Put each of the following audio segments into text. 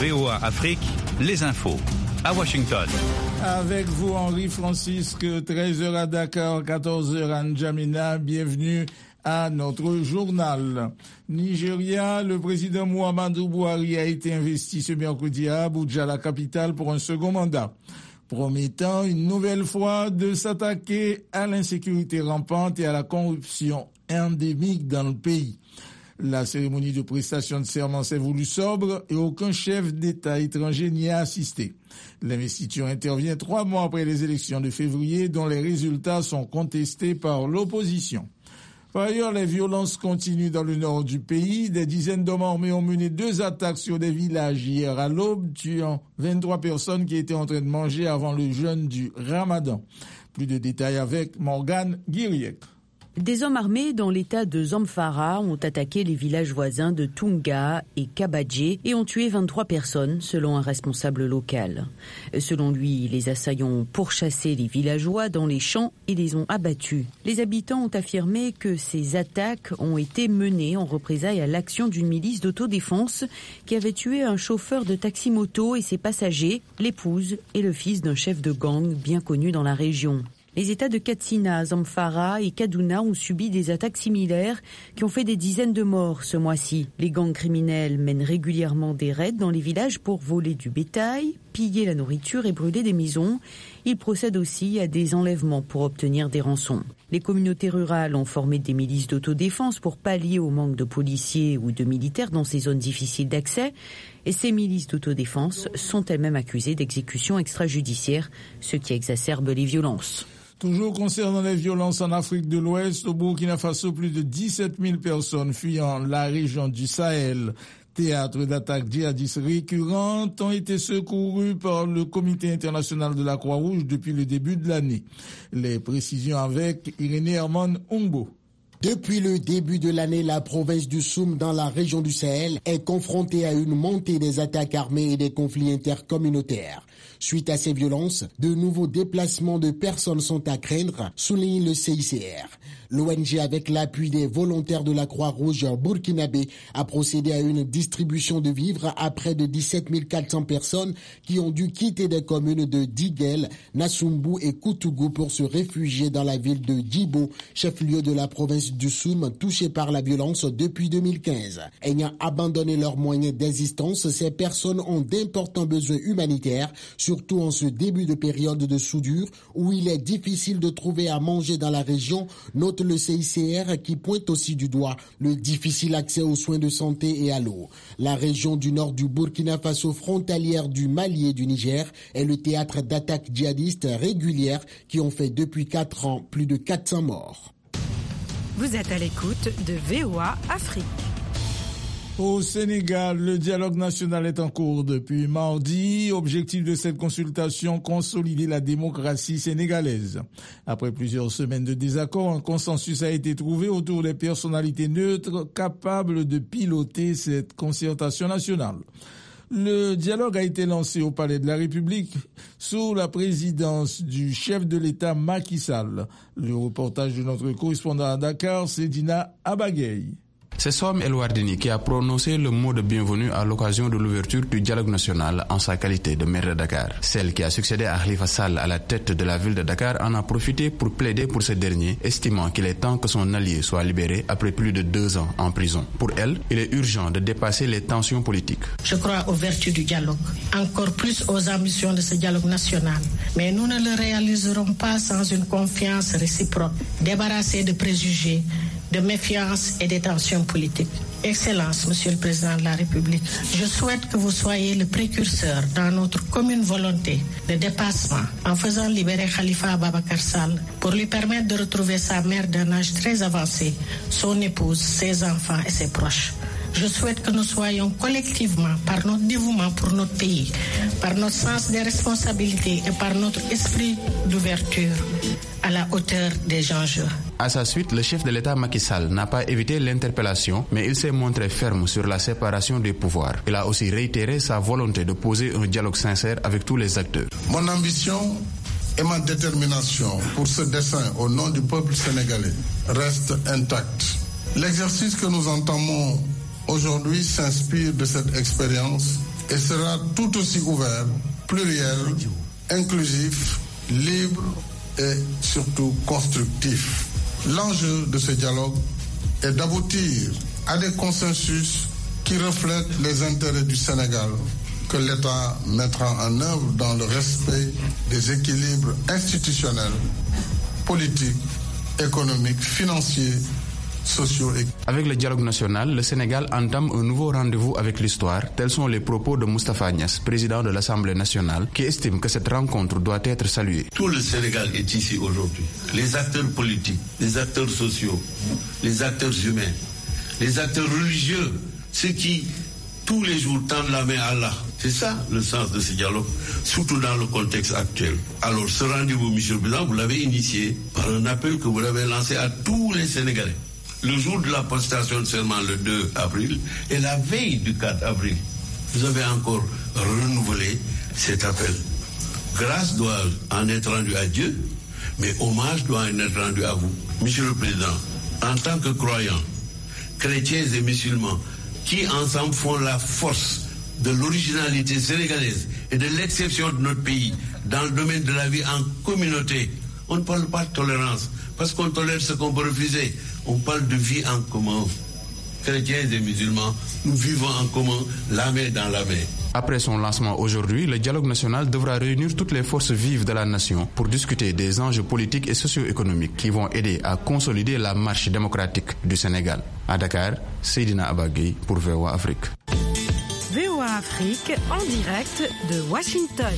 VOA Afrique, les infos. À Washington. Avec vous, Henri Francisque, 13h à Dakar, 14h à N'Djamena. Bienvenue à notre journal. Nigeria, le président Muhammadu Buhari a été investi ce mercredi à Abuja, la capitale, pour un second mandat, promettant une nouvelle fois de s'attaquer à l'insécurité rampante et à la corruption endémique dans le pays. La cérémonie de prestation de serment s'est voulue sobre et aucun chef d'État étranger n'y a assisté. L'investiture intervient 3 mois après les élections de février dont les résultats sont contestés par l'opposition. Par ailleurs, les violences continuent dans le nord du pays. Des dizaines d'hommes armés ont mené 2 attaques sur des villages hier à l'aube, tuant 23 personnes qui étaient en train de manger avant le jeûne du Ramadan. Plus de détails avec Morgane Guiriec. Des hommes armés dans l'état de Zamfara ont attaqué les villages voisins de Tunga et Kabadje et ont tué 23 personnes, selon un responsable local. Selon lui, les assaillants ont pourchassé les villageois dans les champs et les ont abattus. Les habitants ont affirmé que ces attaques ont été menées en représailles à l'action d'une milice d'autodéfense qui avait tué un chauffeur de taxi-moto et ses passagers, l'épouse et le fils d'un chef de gang bien connu dans la région. Les États de Katsina, Zamfara et Kaduna ont subi des attaques similaires qui ont fait des dizaines de morts ce mois-ci. Les gangs criminels mènent régulièrement des raids dans les villages pour voler du bétail, piller la nourriture et brûler des maisons. Ils procèdent aussi à des enlèvements pour obtenir des rançons. Les communautés rurales ont formé des milices d'autodéfense pour pallier au manque de policiers ou de militaires dans ces zones difficiles d'accès. Et ces milices d'autodéfense sont elles-mêmes accusées d'exécutions extrajudiciaires, ce qui exacerbe les violences. Toujours concernant les violences en Afrique de l'Ouest, au Burkina Faso, plus de 17 000 personnes fuyant la région du Sahel, théâtre d'attaques djihadistes récurrentes, ont été secourues par le Comité international de la Croix-Rouge depuis le début de l'année. Les précisions avec Irénée Herman Umbo. Depuis le début de l'année, la province du Soum dans la région du Sahel est confrontée à une montée des attaques armées et des conflits intercommunautaires. Suite à ces violences, de nouveaux déplacements de personnes sont à craindre, souligne le CICR. L'ONG, avec l'appui des volontaires de la Croix-Rouge burkinabé, a procédé à une distribution de vivres à près de 17 400 personnes qui ont dû quitter des communes de Diguel, Nassumbu et Koutougou pour se réfugier dans la ville de Djibo, chef-lieu de la province du Soum, touchée par la violence depuis 2015. Ayant abandonné leurs moyens d'existence, ces personnes ont d'importants besoins humanitaires, surtout en ce début de période de soudure où il est difficile de trouver à manger dans la région, note le CICR qui pointe aussi du doigt le difficile accès aux soins de santé et à l'eau. La région du nord du Burkina Faso, frontalière du Mali et du Niger, est le théâtre d'attaques djihadistes régulières qui ont fait depuis 4 ans plus de 400 morts. Vous êtes à l'écoute de VOA Afrique. Au Sénégal, le dialogue national est en cours depuis mardi. Objectif de cette consultation, consolider la démocratie sénégalaise. Après plusieurs semaines de désaccords, un consensus a été trouvé autour des personnalités neutres capables de piloter cette concertation nationale. Le dialogue a été lancé au Palais de la République sous la présidence du chef de l'État Macky Sall. Le reportage de notre correspondant à Dakar, Sedina Abagaye. C'est Soham El Wardini qui a prononcé le mot de bienvenue à l'occasion de l'ouverture du dialogue national en sa qualité de maire de Dakar. Celle qui a succédé à Khalifa Sall à la tête de la ville de Dakar en a profité pour plaider pour ce dernier, estimant qu'il est temps que son allié soit libéré après plus de 2 ans en prison. Pour elle, il est urgent de dépasser les tensions politiques. Je crois aux vertus du dialogue, encore plus aux ambitions de ce dialogue national. Mais nous ne le réaliserons pas sans une confiance réciproque, débarrassée de préjugés, de méfiance et de tensions politiques. Excellence, Monsieur le Président de la République, je souhaite que vous soyez le précurseur dans notre commune volonté de dépassement en faisant libérer Khalifa Ababacar Sall pour lui permettre de retrouver sa mère d'un âge très avancé, son épouse, ses enfants et ses proches. Je souhaite que nous soyons collectivement, par notre dévouement pour notre pays, par notre sens des responsabilités et par notre esprit d'ouverture, à la hauteur des enjeux. À sa suite, le chef de l'État Macky Sall n'a pas évité l'interpellation, mais il s'est montré ferme sur la séparation des pouvoirs. Il a aussi réitéré sa volonté de poser un dialogue sincère avec tous les acteurs. Mon ambition et ma détermination pour ce dessein au nom du peuple sénégalais restent intactes. L'exercice que nous entamons aujourd'hui s'inspire de cette expérience et sera tout aussi ouvert, pluriel, inclusif, libre et surtout constructif. L'enjeu de ce dialogue est d'aboutir à des consensus qui reflètent les intérêts du Sénégal, que l'État mettra en œuvre dans le respect des équilibres institutionnels, politiques, économiques, financiers, sociaux et... Avec le dialogue national, le Sénégal entame un nouveau rendez-vous avec l'histoire. Tels sont les propos de Moustapha Niasse, président de l'Assemblée nationale, qui estime que cette rencontre doit être saluée. Tout le Sénégal est ici aujourd'hui. Les acteurs politiques, les acteurs sociaux, les acteurs humains, les acteurs religieux, ceux qui tous les jours tendent la main à Allah. C'est ça le sens de ce dialogue, surtout dans le contexte actuel. Alors ce rendez-vous, Monsieur le Président, vous l'avez initié par un appel que vous avez lancé à tous les Sénégalais. Le jour de la prestation de serment, le 2 avril, et la veille du 4 avril, vous avez encore renouvelé cet appel. Grâce doit en être rendue à Dieu, mais hommage doit en être rendu à vous. Monsieur le Président, en tant que croyants, chrétiens et musulmans, qui ensemble font la force de l'originalité sénégalaise et de l'exception de notre pays dans le domaine de la vie en communauté, on ne parle pas de tolérance, parce qu'on tolère ce qu'on peut refuser. On parle de vie en commun. Chrétiens et musulmans, nous vivons en commun, la main dans la main. Après son lancement aujourd'hui, le dialogue national devra réunir toutes les forces vives de la nation pour discuter des enjeux politiques et socio-économiques qui vont aider à consolider la marche démocratique du Sénégal. À Dakar, Seydina Abagui pour VOA Afrique. VOA Afrique en direct de Washington.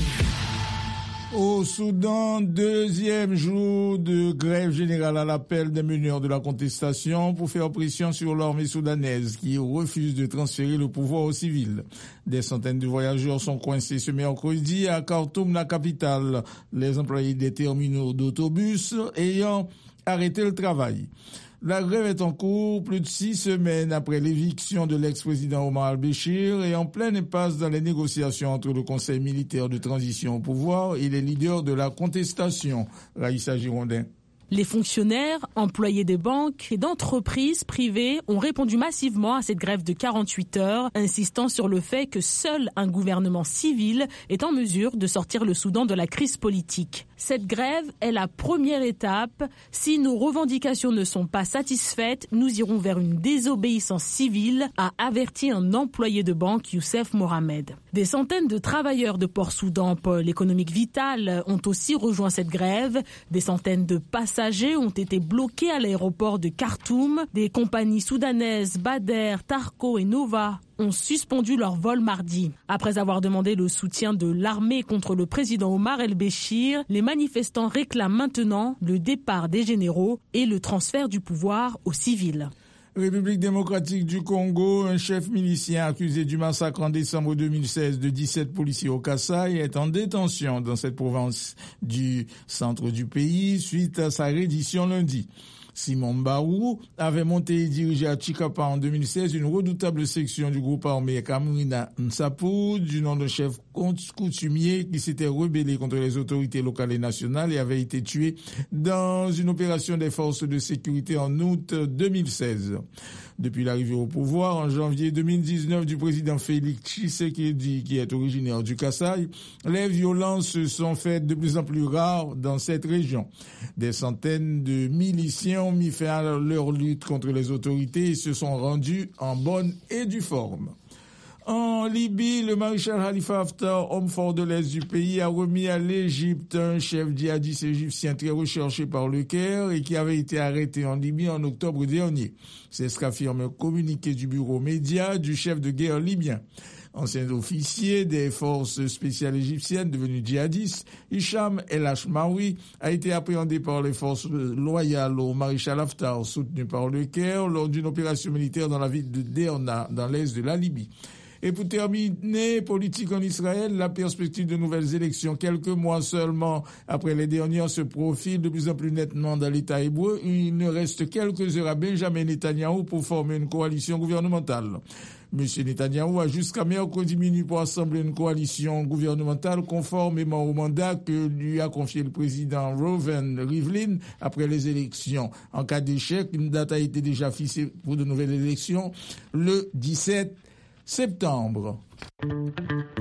Au Soudan, deuxième jour de grève générale à l'appel des meneurs de la contestation pour faire pression sur l'armée soudanaise qui refuse de transférer le pouvoir aux civils. Des centaines de voyageurs sont coincés ce mercredi à Khartoum, la capitale. Les employés des terminaux d'autobus ayant arrêté le travail. La grève est en cours plus de 6 semaines après l'éviction de l'ex-président Omar al-Béchir et en pleine impasse dans les négociations entre le Conseil militaire de transition au pouvoir et les leaders de la contestation. Raïssa Girondin. Les fonctionnaires, employés des banques et d'entreprises privées ont répondu massivement à cette grève de 48 heures, insistant sur le fait que seul un gouvernement civil est en mesure de sortir le Soudan de la crise politique. Cette grève est la première étape. Si nos revendications ne sont pas satisfaites, nous irons vers une désobéissance civile, a averti un employé de banque, Youssef Mohamed. Des centaines de travailleurs de Port-Soudan, pôle économique vital, ont aussi rejoint cette grève. Des centaines de passagers ont été bloqués à l'aéroport de Khartoum. Des compagnies soudanaises, Bader, Tarco et Nova ont suspendu leur vol mardi. Après avoir demandé le soutien de l'armée contre le président Omar el-Béchir, les manifestants réclament maintenant le départ des généraux et le transfert du pouvoir aux civils. République démocratique du Congo, un chef milicien accusé du massacre en décembre 2016 de 17 policiers au Kasaï est en détention dans cette province du centre du pays suite à sa reddition lundi. Simon Barou avait monté et dirigé à Chikapa en 2016 une redoutable section du groupe armé Kamwina Nsapu, du nom de chef coutumier qui s'était rebellé contre les autorités locales et nationales et avait été tué dans une opération des forces de sécurité en août 2016. Depuis l'arrivée au pouvoir en janvier 2019 du président Félix Tshisekedi, qui est originaire du Kasaï, les violences se sont faites de plus en plus rares dans cette région. Des centaines de miliciens ont mis fin à leur lutte contre les autorités et se sont rendus en bonne et due forme. En Libye, le maréchal Khalifa Haftar, homme fort de l'Est du pays, a remis à l'Égypte un chef djihadiste égyptien très recherché par le Caire et qui avait été arrêté en Libye en octobre dernier. C'est ce qu'affirme un communiqué du bureau média du chef de guerre libyen. Ancien officier des forces spéciales égyptiennes devenu djihadiste, Hicham El Hashmawi a été appréhendé par les forces loyales au maréchal Haftar, soutenu par le Caire, lors d'une opération militaire dans la ville de Derna, dans l'est de la Libye. Et pour terminer, politique en Israël, la perspective de nouvelles élections, quelques mois seulement après les dernières, se profile de plus en plus nettement dans l'État hébreu. Il ne reste quelques heures à Benjamin Netanyahou pour former une coalition gouvernementale. Monsieur Netanyahou a jusqu'à mercredi minuit pour assembler une coalition gouvernementale conformément au mandat que lui a confié le président Reuven Rivlin après les élections. En cas d'échec, une date a été déjà fixée pour de nouvelles élections le 17 septembre.